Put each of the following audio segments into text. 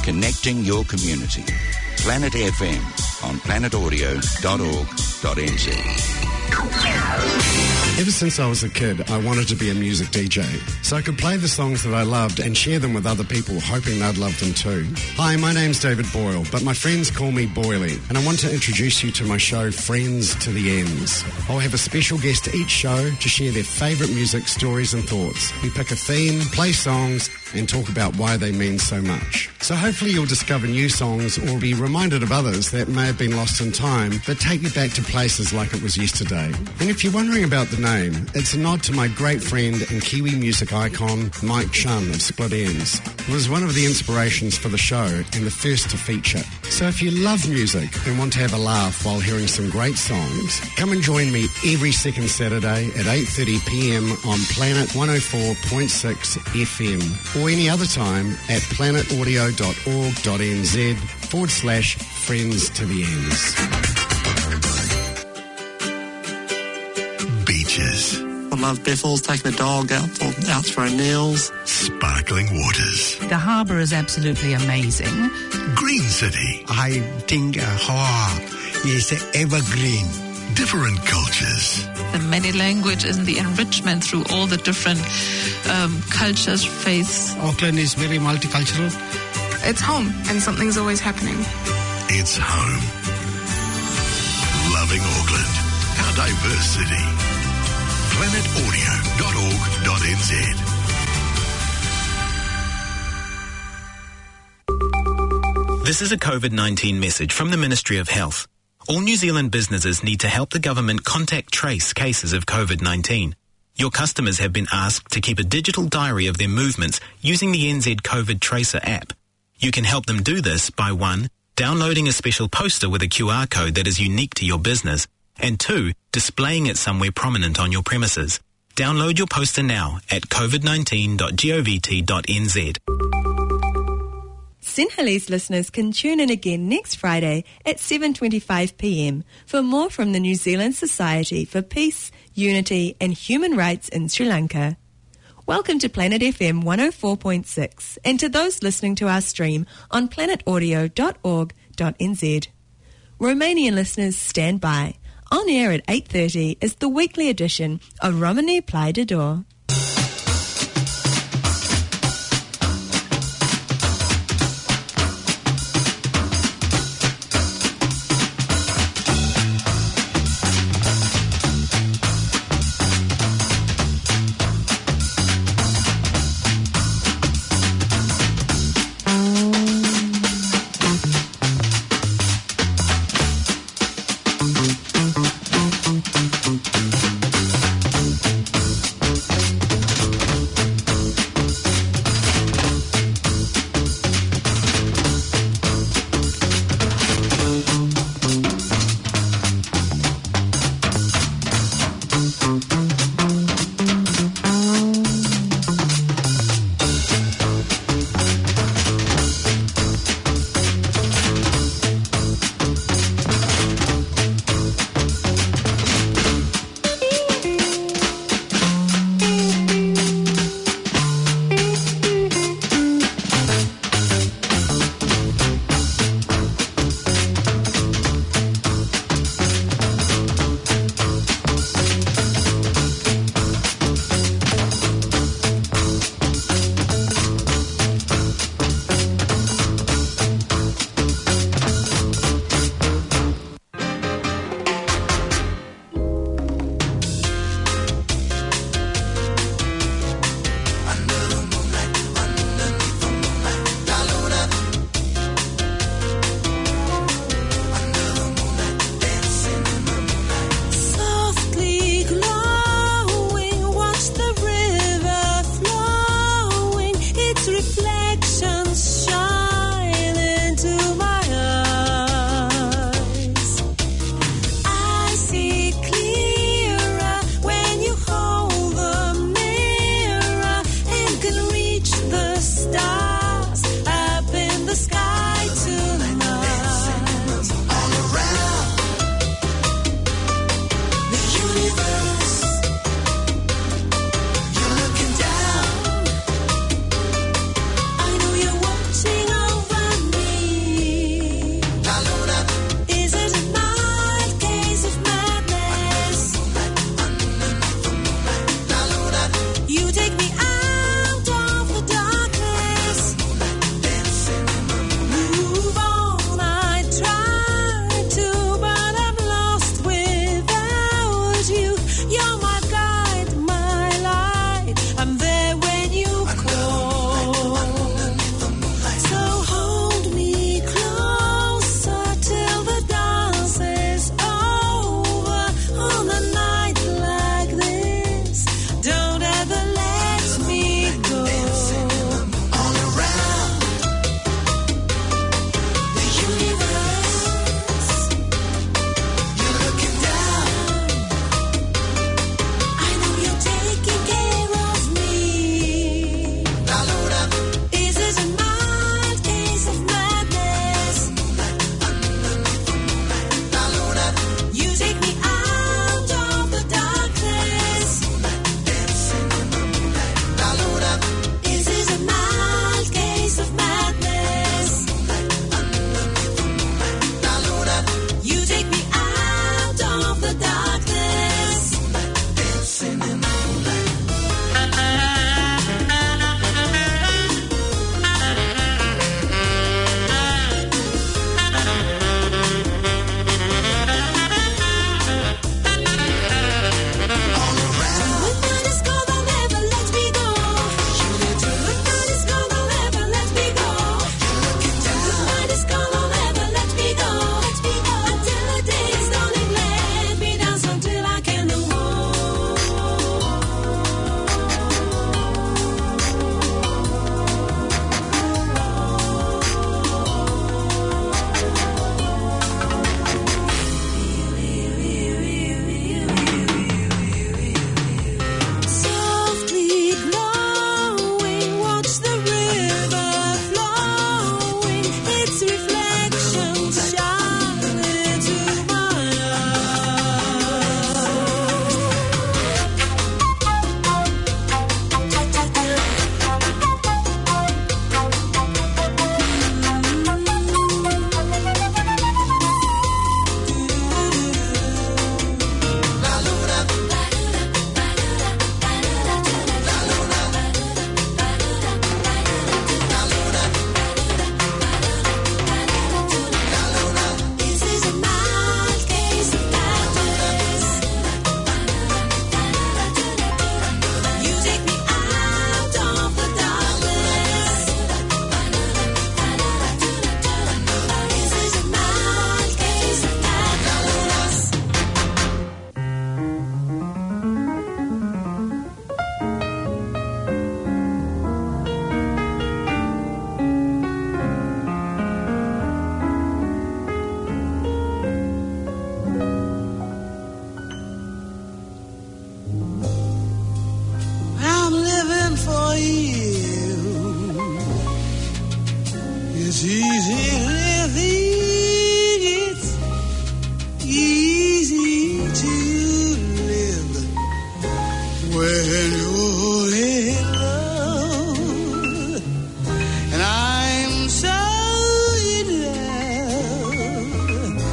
connecting your community. Planet FM on planetaudio.org.nz. Ever since I was a kid, I wanted to be a music DJ, so I could play the songs that I loved and share them with other people, hoping they'd love them too. Hi, my name's David Boyle, but my friends call me Boyley, and I want to introduce you to my show, Friends to the Ends. I'll have a special guest each show to share their favourite music, stories and thoughts. We pick a theme, play songs, and talk about why they mean so much. So hopefully you'll discover new songs or be reminded of others that may have been lost in time, but take you back to places like it was yesterday. And if you're wondering about the name, it's a nod to my great friend and Kiwi music icon, Mike Shunn of Split Ends, who was one of the inspirations for the show and the first to feature. So if you love music and want to have a laugh while hearing some great songs, come and join me every second Saturday at 8:30pm on Planet 104.6 FM or any other time at planetaudio.org.nz/friends to the ends. Beaches. I love Bethels, taking the dog out for nails. Sparkling waters. The harbour is absolutely amazing. Green City. I think Hawaii is evergreen. Different cultures. The many languages and the enrichment through all the different cultures, faiths. Auckland is very multicultural. It's home and something's always happening. It's home. Loving Auckland. Our diverse city. planetaudio.org.nz. This is a COVID-19 message from the Ministry of Health. All New Zealand businesses need to help the government contact trace cases of COVID-19. Your customers have been asked to keep a digital diary of their movements using the NZ COVID Tracer app. You can help them do this by 1. Downloading a special poster with a QR code that is unique to your business, and 2. Displaying it somewhere prominent on your premises. Download your poster now at covid19.govt.nz. Sinhalese listeners can tune in again next Friday at 7:25pm for more from the New Zealand Society for Peace, Unity and Human Rights in Sri Lanka. Welcome to Planet FM 104.6 and to those listening to our stream on planetaudio.org.nz. Romanian listeners stand by. On air at 8:30 is the weekly edition of Romani Plai de Dor. It's easy living, it's easy to live when you're in love, and I'm so in love.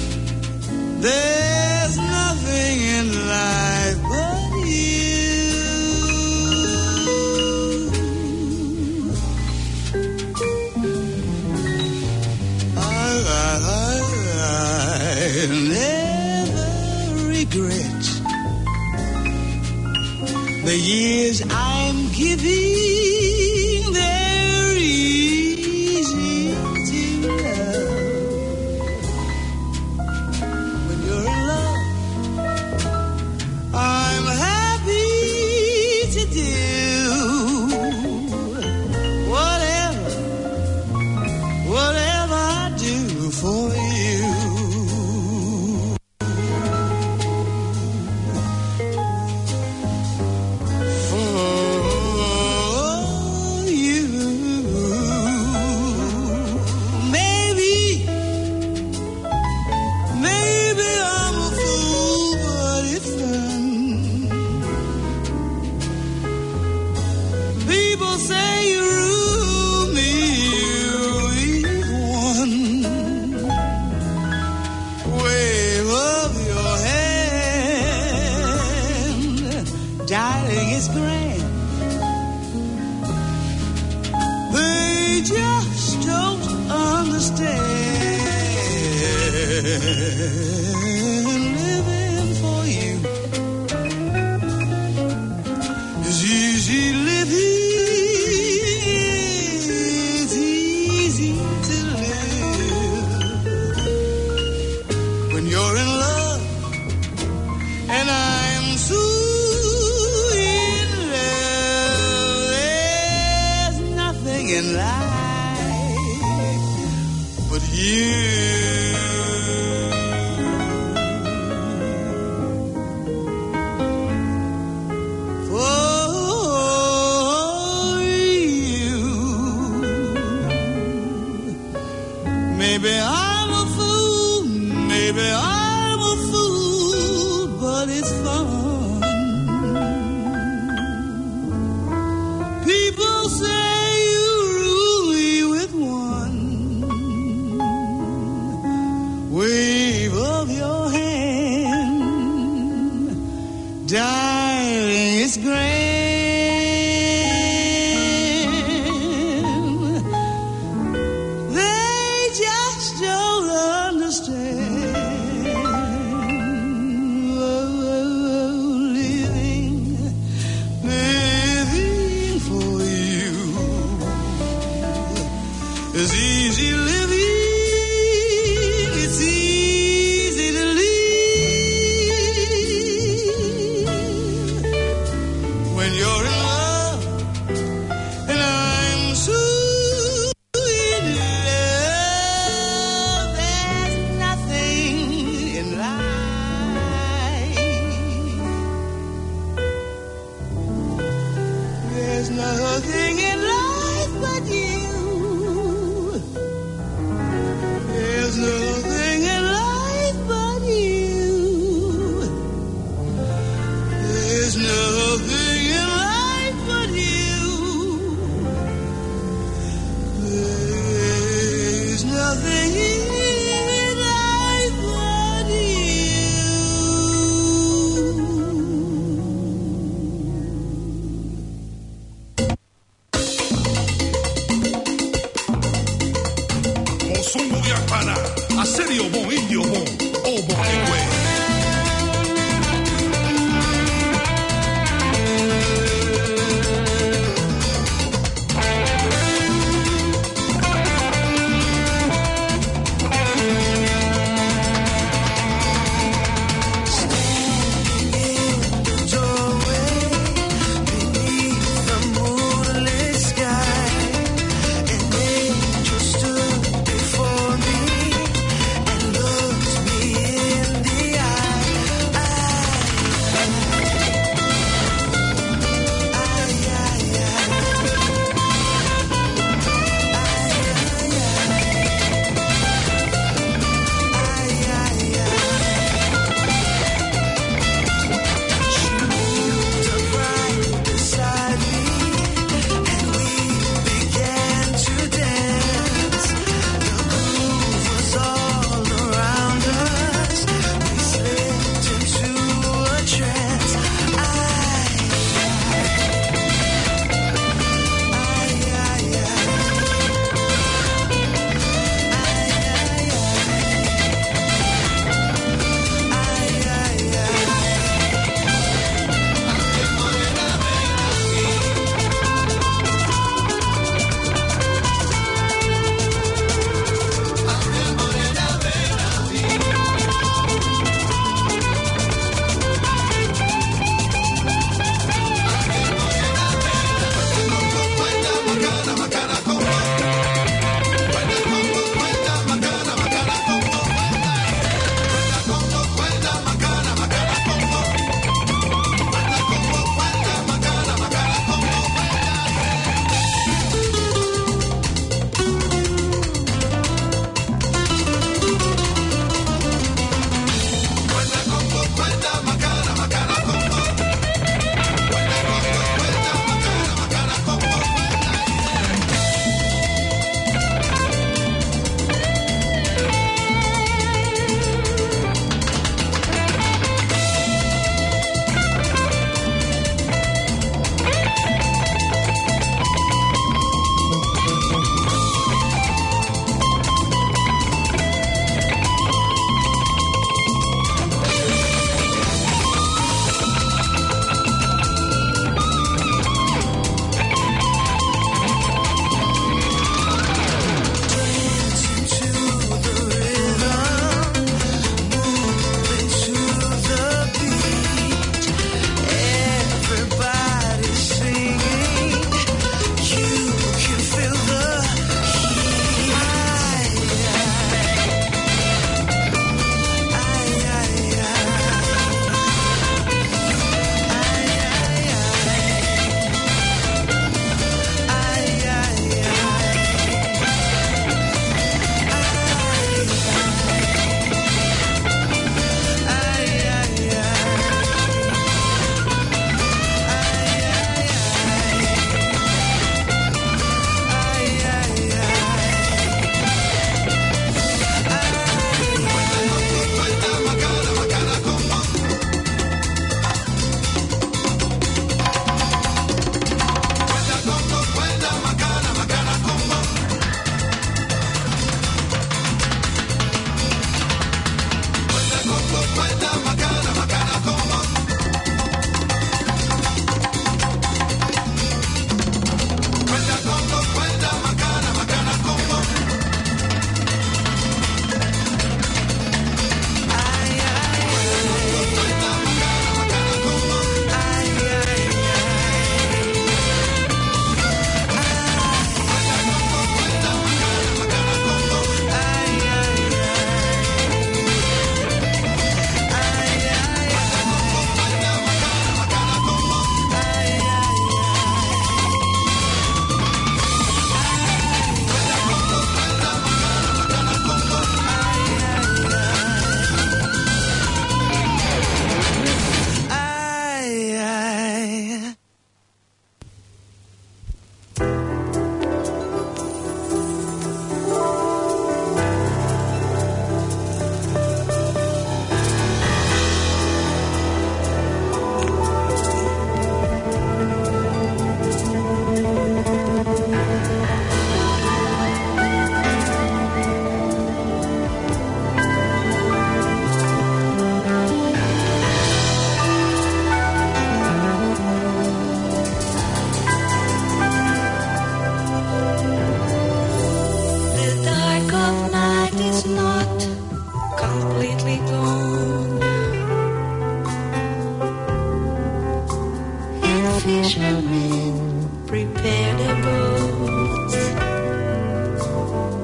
There's nothing in life but never regret the years I'm giving. They're easy to love. When you're in love, I'm happy to do whatever I do for you. Living for you is easy living. It's easy to live when you're in love, and I'm so in love. There's nothing in life but you. Maybe I'm a fool, but it's fun. People say you rule me with one wave of your hand, darling, it's grand. It's easy living, it's easy to live when you're in love, and I'm so in love. There's nothing in life, there's nothing in life but you. There's nothing in life but you. There's nothing in life but you. There's nothing in life but Mozungu Yapana, Aserio Bon Indio Bon, O Bon Igwe. before me and looked me in the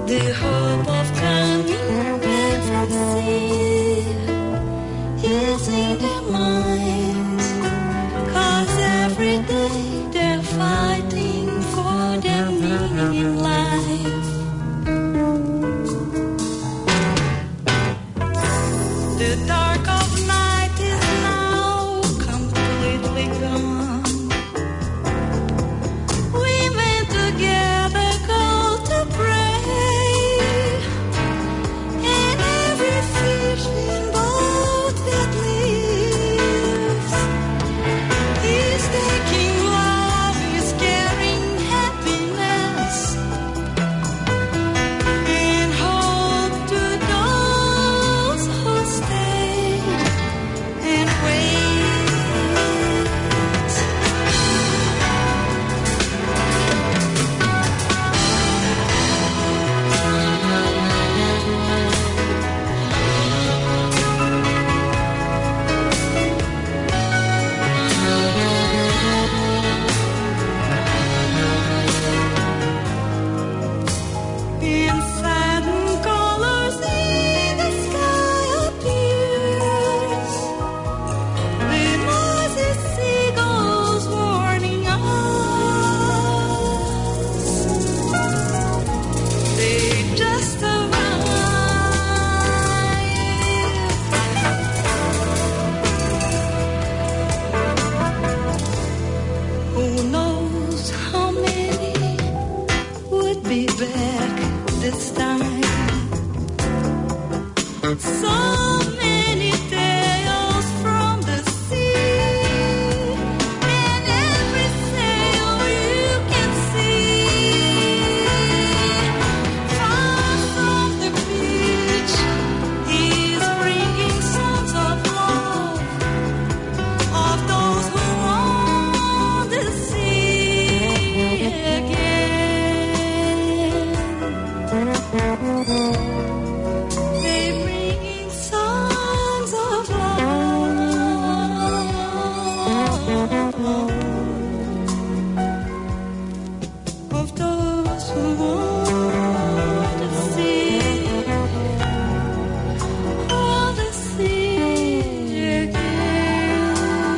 the hope of coming back from sea is in their minds, 'cause every day they're fighting for their meaning in life. The dark of night is now completely gone. Women together go to pray, and every fish in boat that lives is taking love, is carrying happiness and hope to those who stay and wait. In satin colors in the sky appears the noisy seagulls warning us. They just arrived. Who knows how many would be back this time? So many tales from the sea, and every sail you can see. Far from the beach is bringing songs of love, of those who want to see again. They bringing songs of love, of those who want to see again.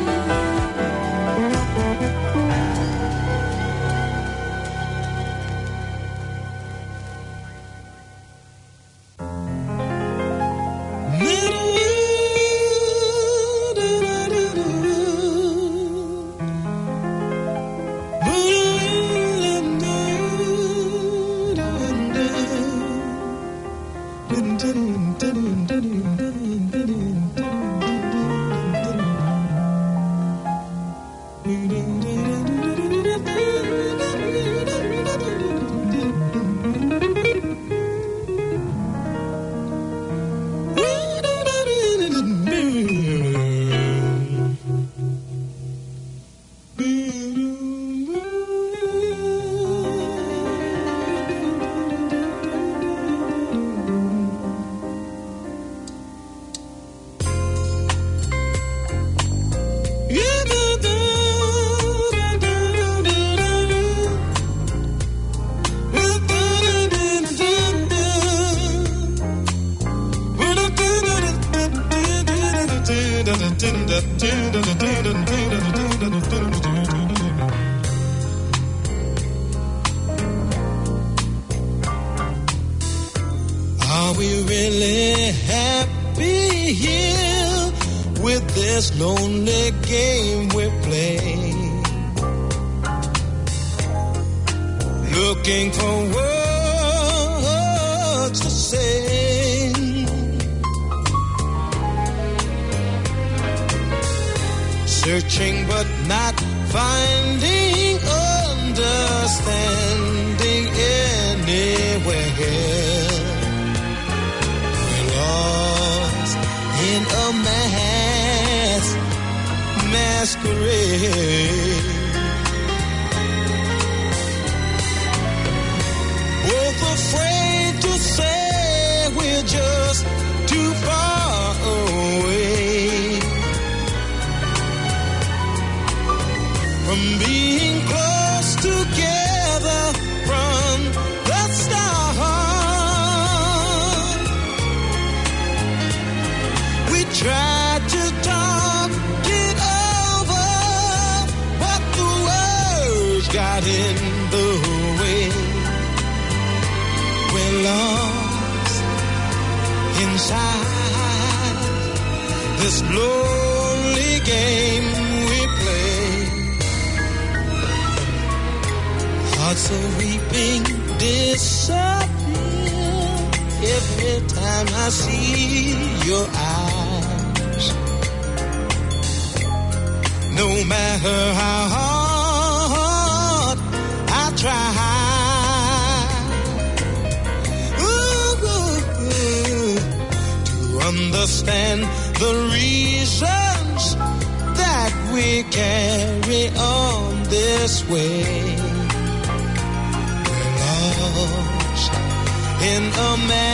Are we really happy here with this lonely game we play? Looking for words to say, searching but not finding understanding anywhere. We're lost in a masquerade. Both afraid to say we're just too far away from being close together from the start. inside this lonely game we play. Hearts are weeping, disappear every time I see your eyes. No matter how hard I try, understand the reasons that we carry on this way. We're lost in a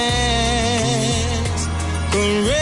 masquerade.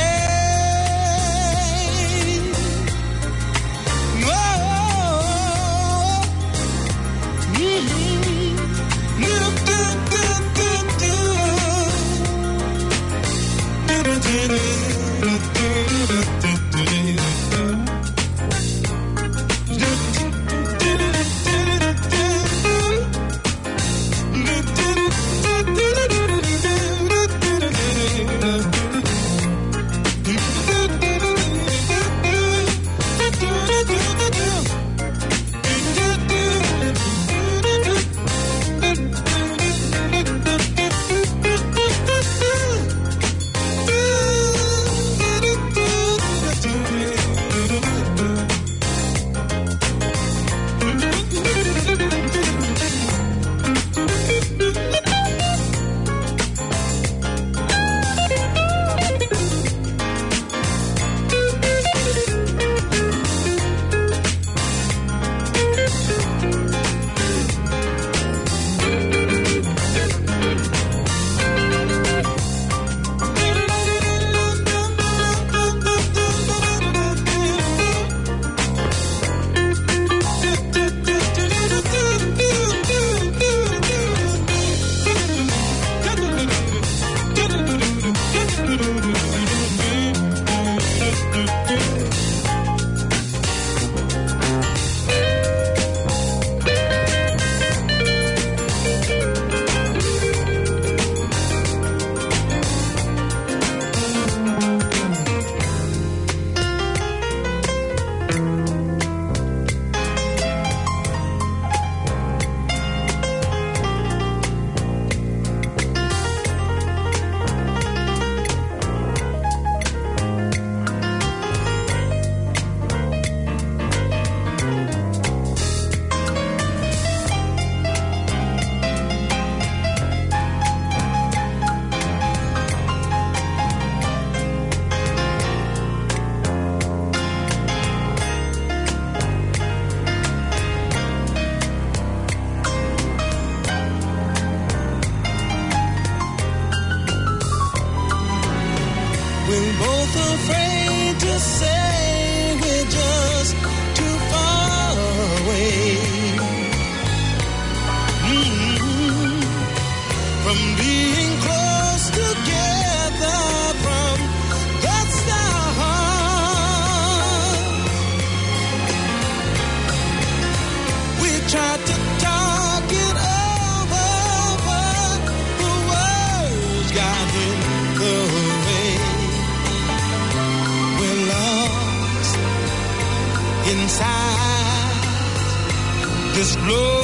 This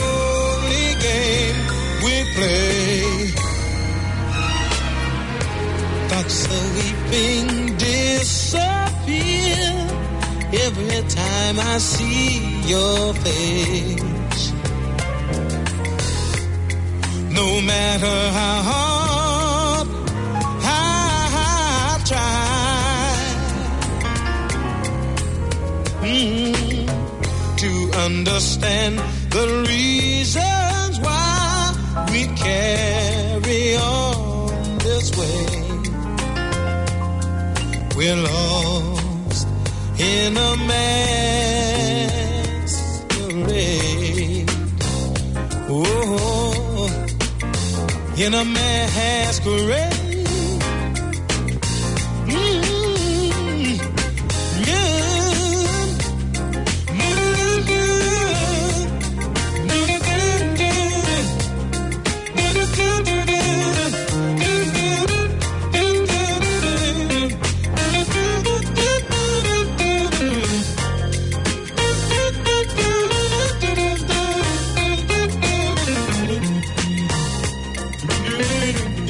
lonely game we play. Thoughts of weeping disappear every time I see your face. No matter how hard I try to understand the reasons why we carry on this way. We're lost in a masquerade. Oh, in a masquerade.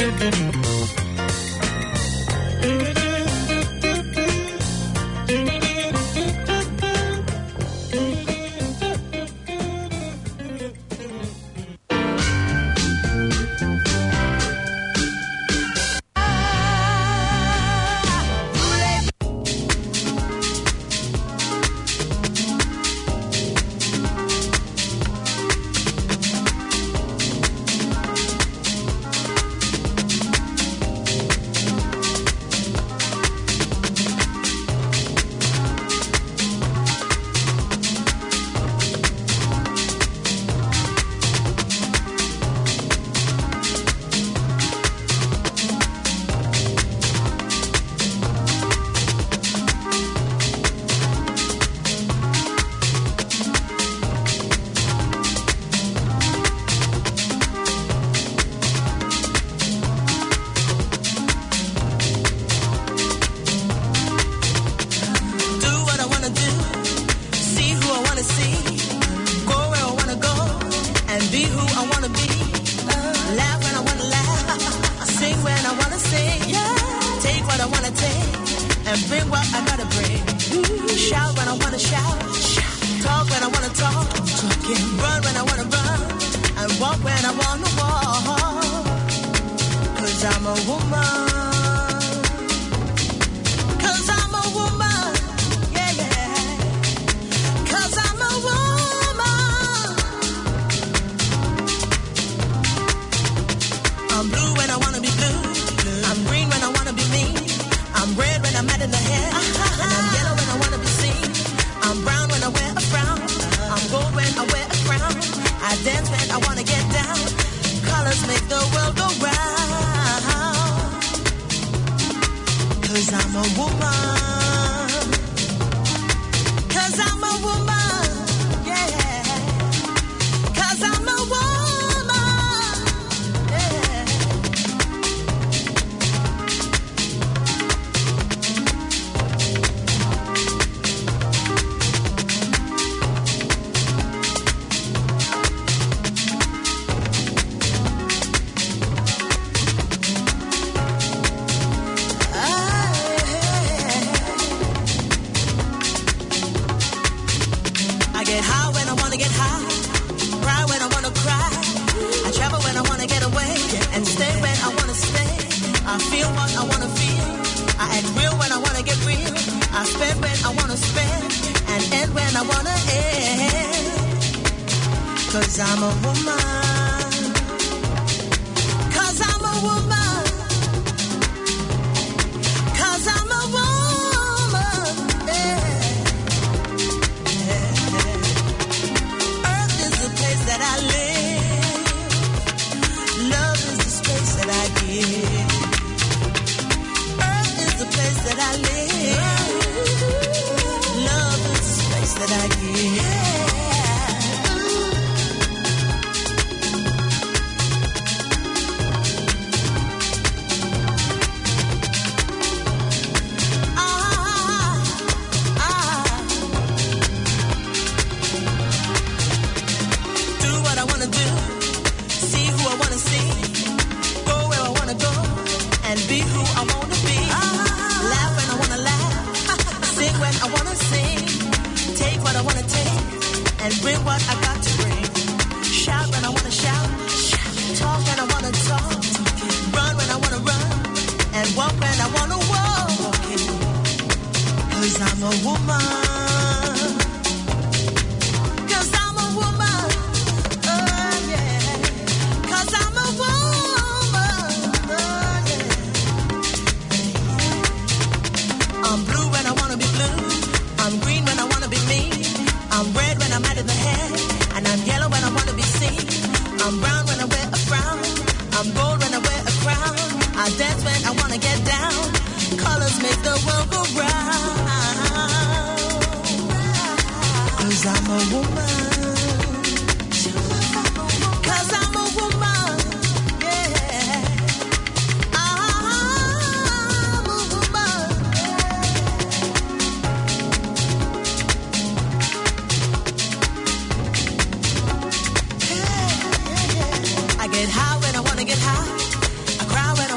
Get high when I wanna get high. I cry when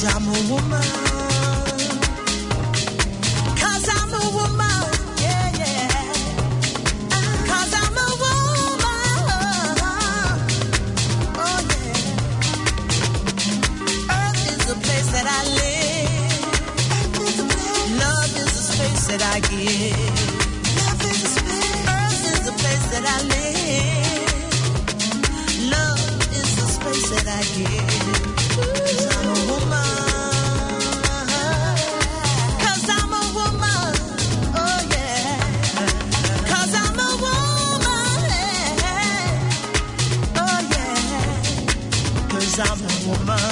I'm a woman. 'Cause I'm a woman, yeah, yeah. 'Cause I'm a woman, oh yeah. Earth is the place that I live. Love is the space that I give. Earth is the place that I live. Love is the space that I give. 'Cause I'm a woman. 'Cause I'm a woman. Oh yeah. 'Cause I'm a woman. Oh yeah. 'Cause I'm a woman.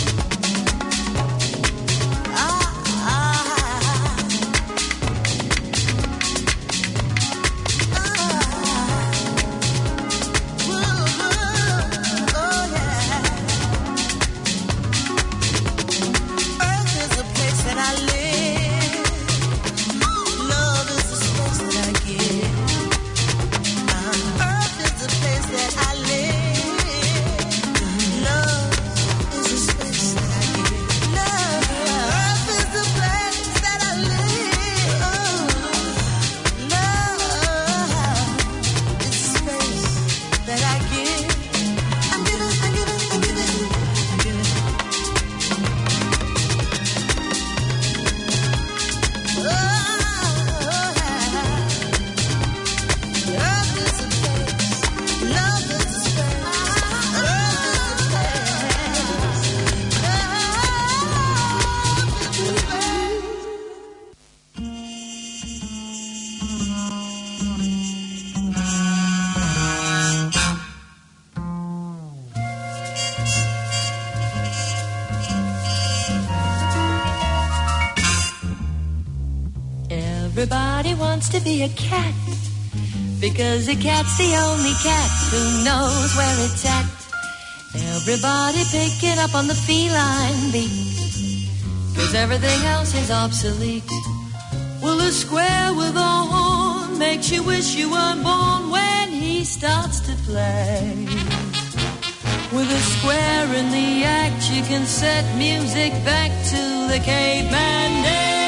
Everybody wants to be a cat, because a cat's the only cat who knows where it's at. Everybody picking up on the feline beat, because everything else is obsolete. Well, a square with a horn makes you wish you weren't born when he starts to play. With a square in the act, you can set music back to the caveman days.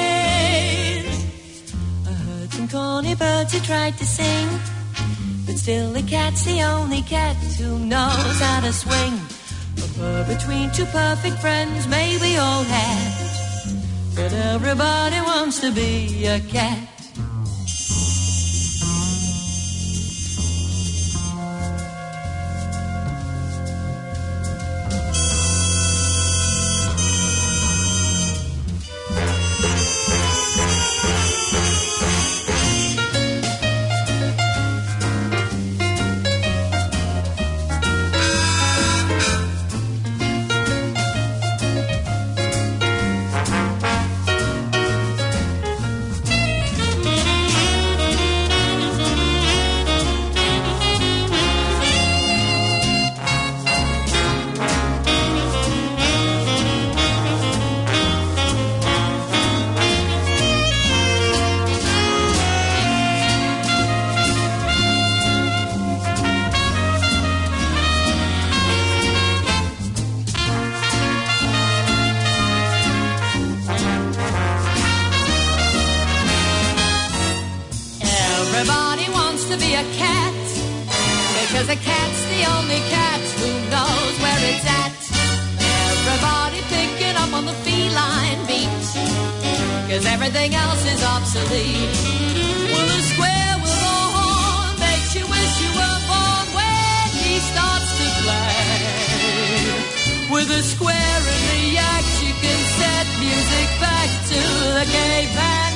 Corny birds who tried to sing, but still the cat's the only cat who knows how to swing. A purr between two perfect friends may be all had, but everybody wants to be a cat. Cause a cat's the only cat who knows where it's at. Everybody picking up on the feline beat, cause everything else is obsolete. Well, a square with a horn makes you wish you were born when he starts to play. With a square in the act, you can set music back to the caveman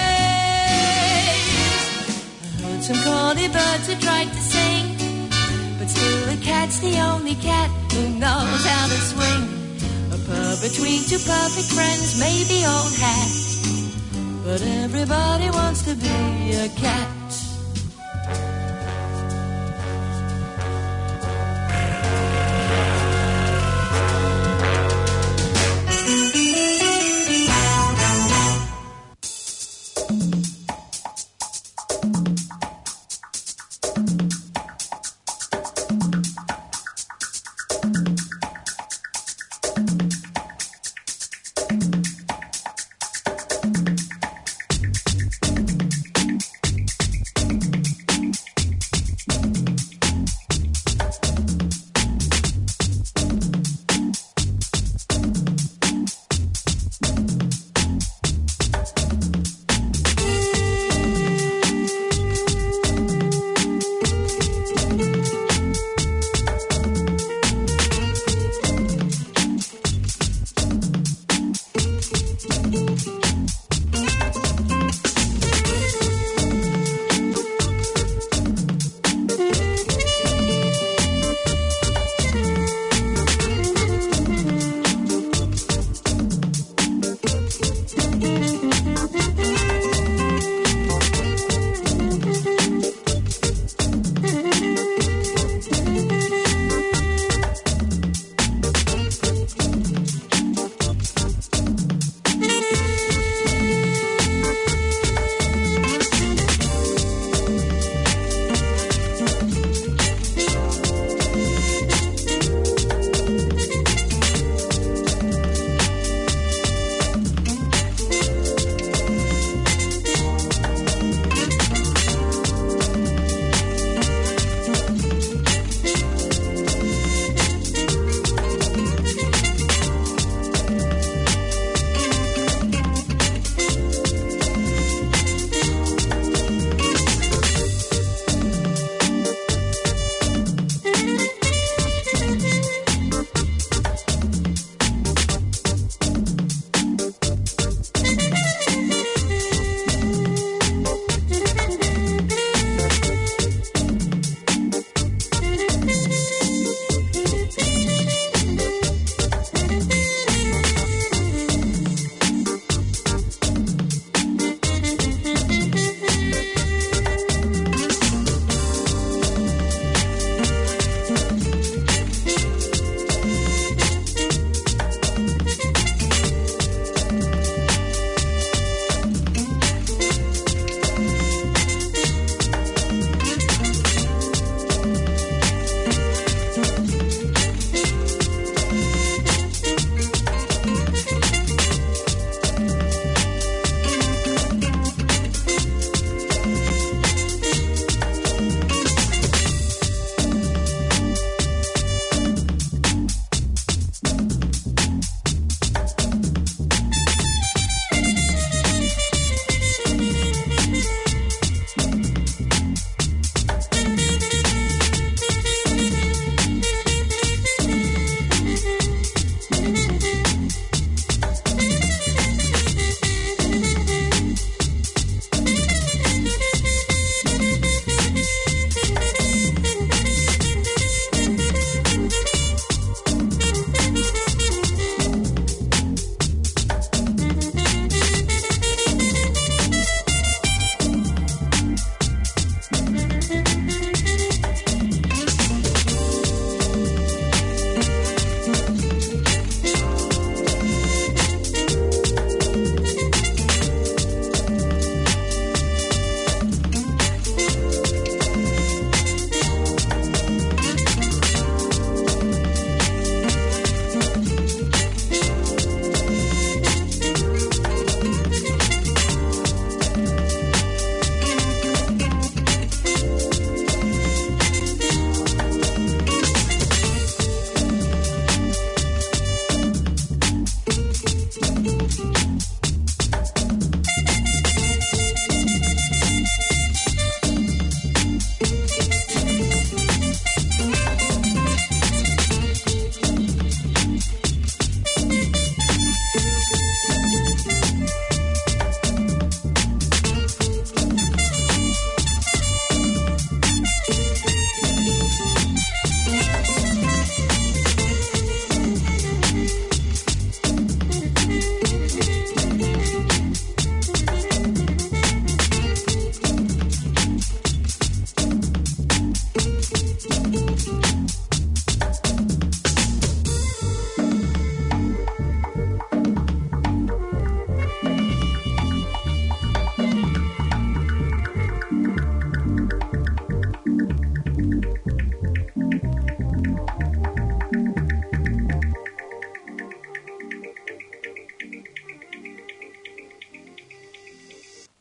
days. I heard some corny birds who tried to sing, but still the cat's the only cat who knows how to swing. A purr between two perfect friends may be old hat, but everybody wants to be a cat.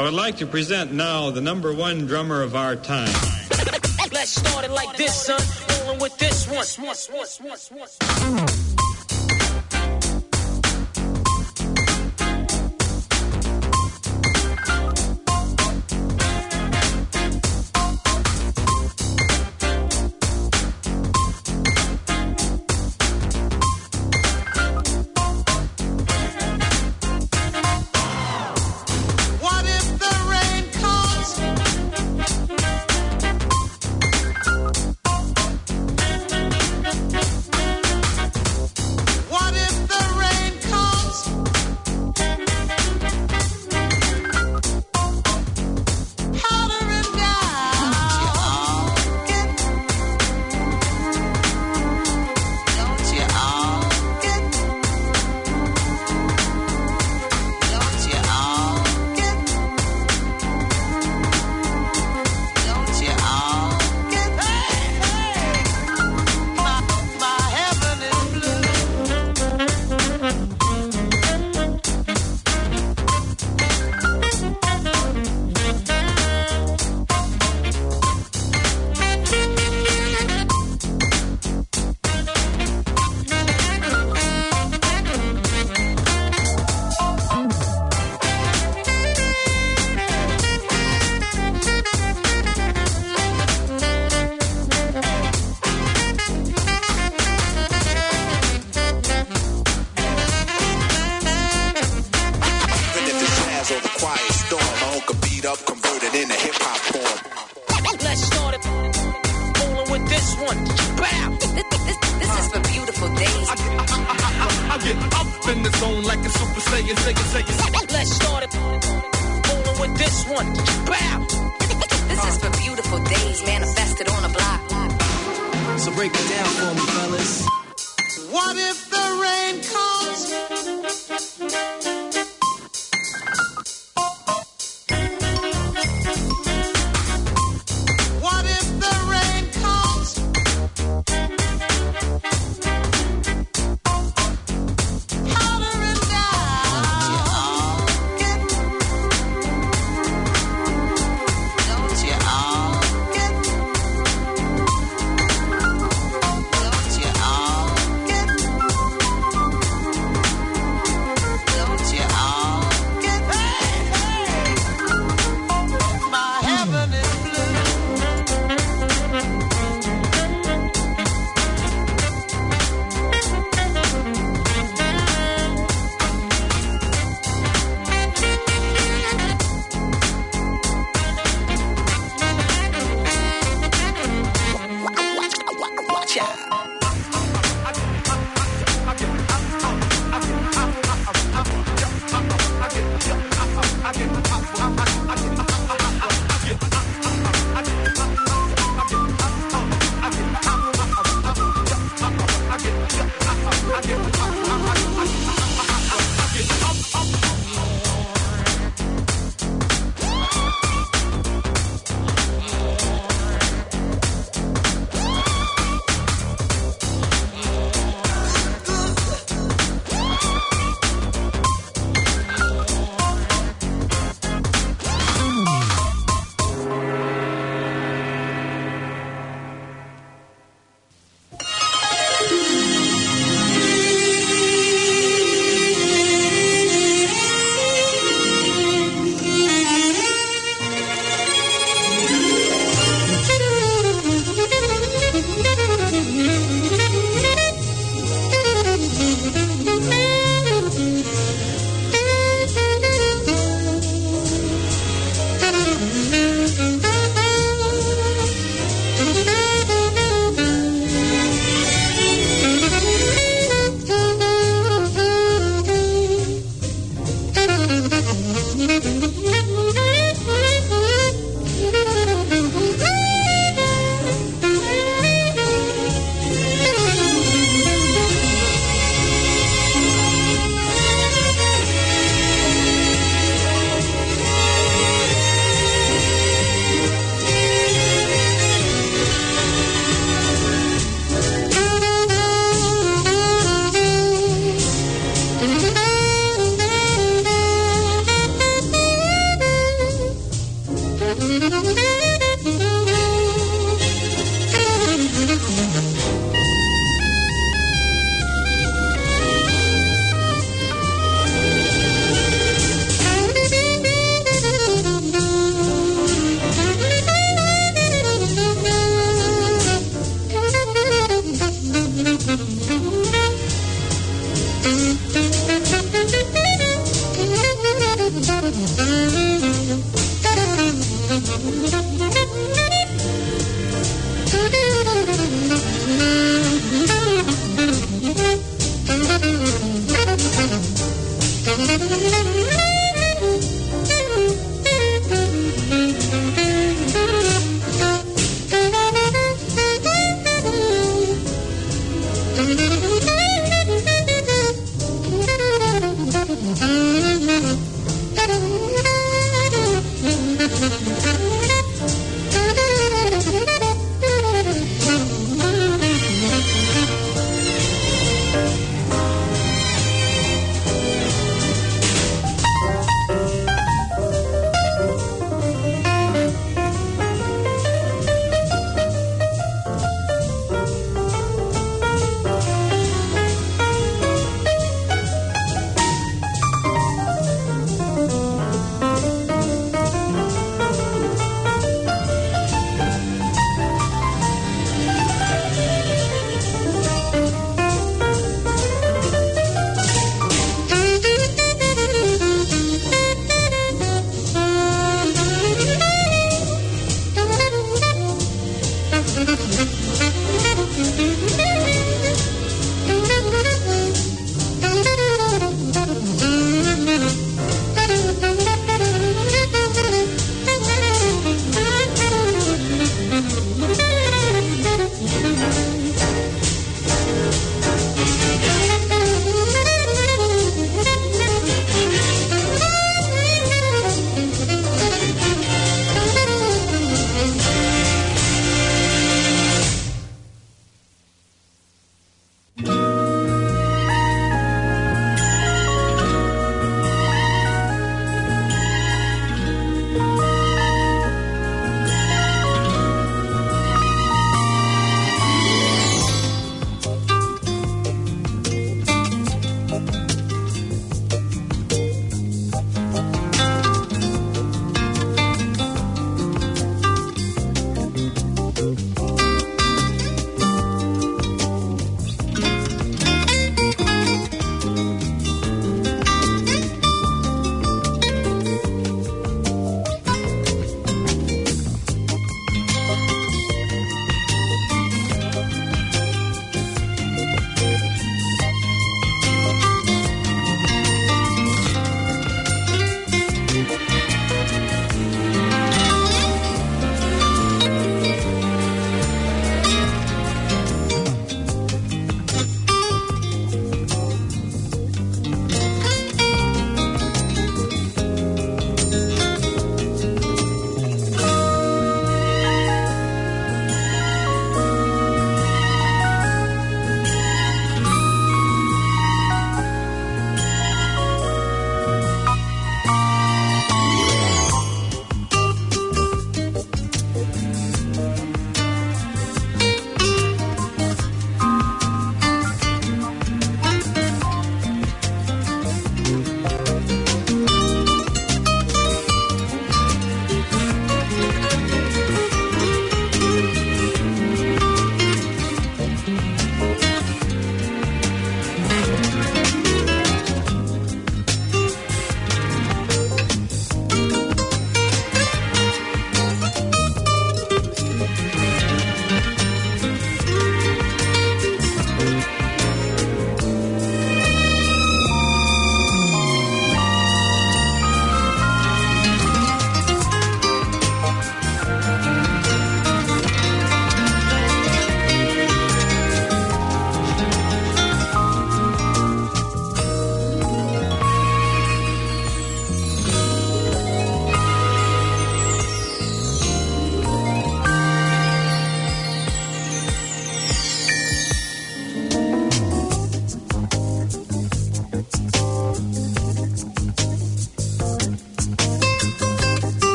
I would like to present now the number one drummer of our time. Let's start it like this, son. Rolling with this one.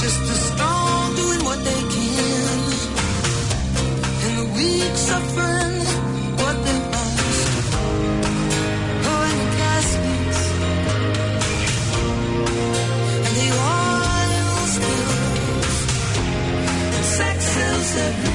just the strong doing what they can, and the weak suffering what they must. Oh, and the caskets and the oil spills and sex sells everywhere.